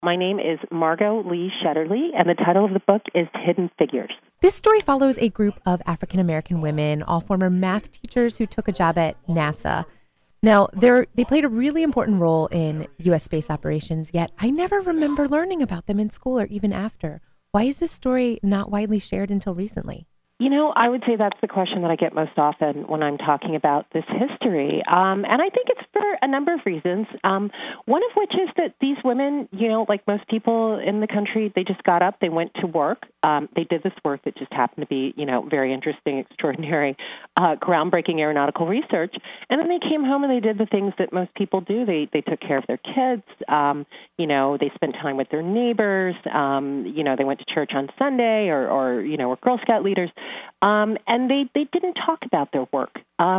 My name is Margot Lee Shetterly, and the title of the book is Hidden Figures. This story follows a group of African-American women, all former math teachers who took a job at NASA. Now, they played a really important role in U.S. space operations, yet I never remember learning about them in school or even after. Why is this story not widely shared until recently? You know, I would say that's the question that I get most often when I'm talking about this history. And I think it's for a number of reasons. One of which is that these women, you know, like most people in the country, they just got up, they went to work. They did this work that just happened to be, you know, very interesting, extraordinary, groundbreaking aeronautical research. And then they came home and they did the things that most people do. They took care of their kids. You know, they spent time with their neighbors. You know, they went to church on Sunday or you know, were Girl Scout leaders. And they didn't talk about their work.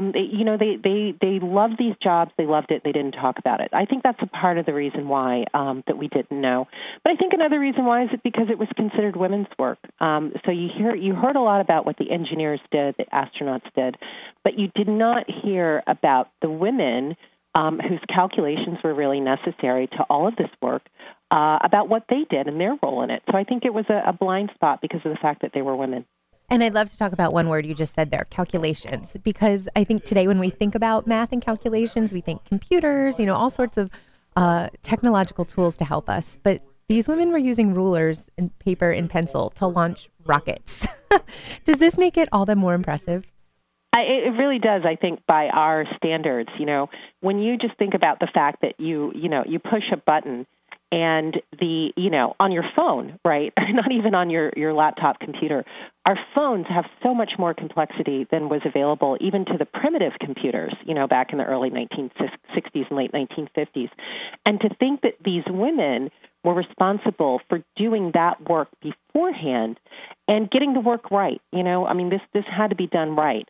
They loved these jobs. They loved it. They didn't talk about it. I think that's a part of the reason why that we didn't know. But I think another reason why is because it was considered women's work. So you heard a lot about what the engineers did, the astronauts did, but you did not hear about the women whose calculations were really necessary to all of this work, about what they did and their role in it. So I think it was a blind spot because of the fact that they were women. And I'd love to talk about one word you just said there, calculations, because I think today when we think about math and calculations, we think computers, you know, all sorts of technological tools to help us. But these women were using rulers and paper and pencil to launch rockets. Does this make it all the more impressive? It really does, I think, by our standards. You know, when you just think about the fact that you push a button and on your phone, right? Not even on your laptop computer. Our phones have so much more complexity than was available even to the primitive computers, you know, back in the early 1960s and late 1950s. And to think that these women were responsible for doing that work beforehand and getting the work right. You know, I mean, this had to be done right.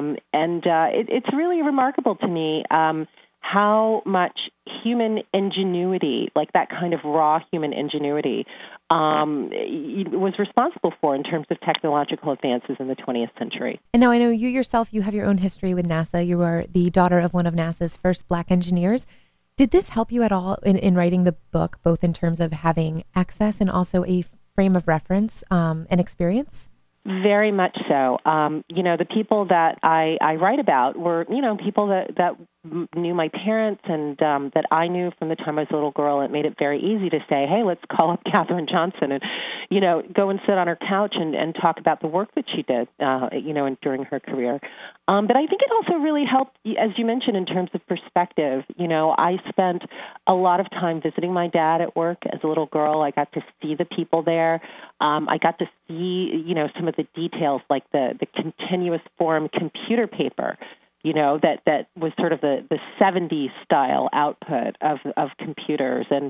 It's really remarkable to me how much human ingenuity, like that kind of raw human ingenuity, was responsible for in terms of technological advances in the 20th century. And now I know you yourself, you have your own history with NASA. You are the daughter of one of NASA's first Black engineers. Did this help you at all in writing the book, both in terms of having access and also a frame of reference and experience? Very much so. The people that I write about were, people that knew my parents and that I knew from the time I was a little girl. It made it very easy to say, hey, let's call up Katherine Johnson and, go and sit on her couch and talk about the work that she did, during her career. But I think it also really helped, as you mentioned, in terms of perspective. I spent a lot of time visiting my dad at work as a little girl. I got to see the people there. I got to see, some of the details like the continuous form computer paper, that was sort of the 70s style output of computers and,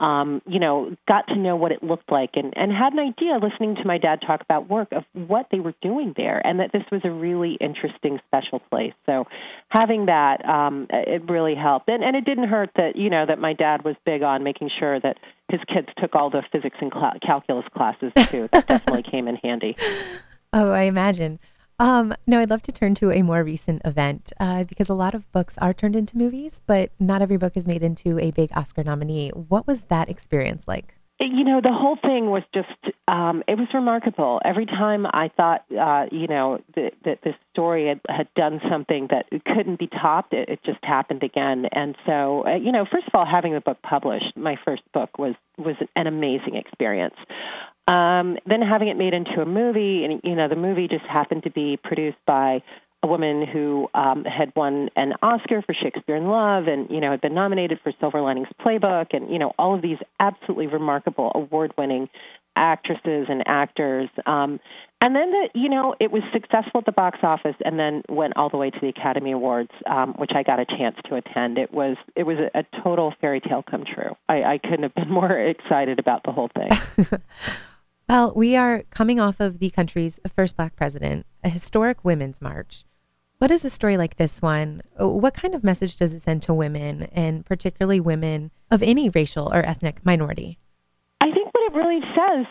got to know what it looked like and had an idea listening to my dad talk about work of what they were doing there and that this was a really interesting, special place. So having that, it really helped. And it didn't hurt that, that my dad was big on making sure that his kids took all the physics and calculus classes too. That definitely came in handy. Oh, I imagine. Now, I'd love to turn to a more recent event because a lot of books are turned into movies, but not every book is made into a big Oscar nominee. What was that experience like? The whole thing was just, it was remarkable. Every time I thought, that this story had done something that couldn't be topped, it just happened again. And so, first of all, having the book published, my first book was an amazing experience. Then having it made into a movie, and, the movie just happened to be produced by a woman who had won an Oscar for Shakespeare in Love and, had been nominated for Silver Linings Playbook and, all of these absolutely remarkable award-winning actresses and actors. And then, it was successful at the box office and then went all the way to the Academy Awards, which I got a chance to attend. It was a total fairy tale come true. I couldn't have been more excited about the whole thing. Well, we are coming off of the country's first Black president, a historic women's march. What is a story like this one? What kind of message does it send to women, and particularly women of any racial or ethnic minority? I think what it really says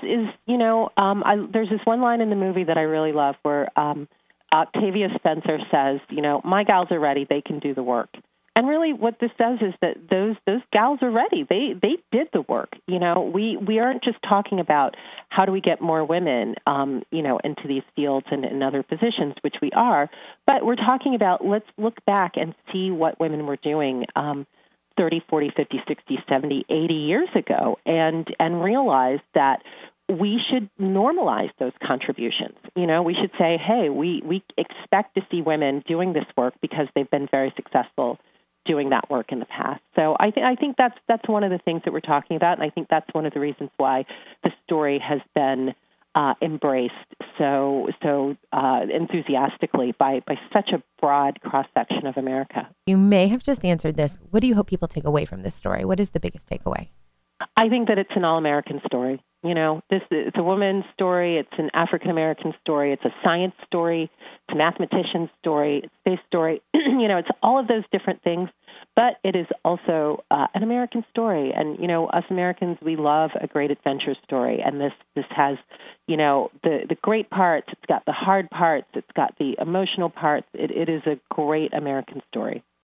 is, there's this one line in the movie that I really love where Octavia Spencer says, my gals are ready, they can do the work. And really, what this does is that those gals are ready. They did the work. We aren't just talking about how do we get more women, into these fields and in other positions, which we are, but we're talking about let's look back and see what women were doing 30, 40, 50, 60, 70, 80 years ago, and realize that we should normalize those contributions. We should say, hey, we expect to see women doing this work because they've been very successful doing that work in the past. So I think that's one of the things that we're talking about, and I think that's one of the reasons why the story has been embraced so enthusiastically by such a broad cross-section of America. You may have just answered this. What do you hope people take away from this story? What is the biggest takeaway? I think that it's an all-American story. It's a woman's story. It's an African-American story. It's a science story. It's a mathematician's story. It's a space story. It's all of those different things, but it is also an American story. And, us Americans, we love a great adventure story. And this has, the great parts. It's got the hard parts. It's got the emotional parts. It is a great American story.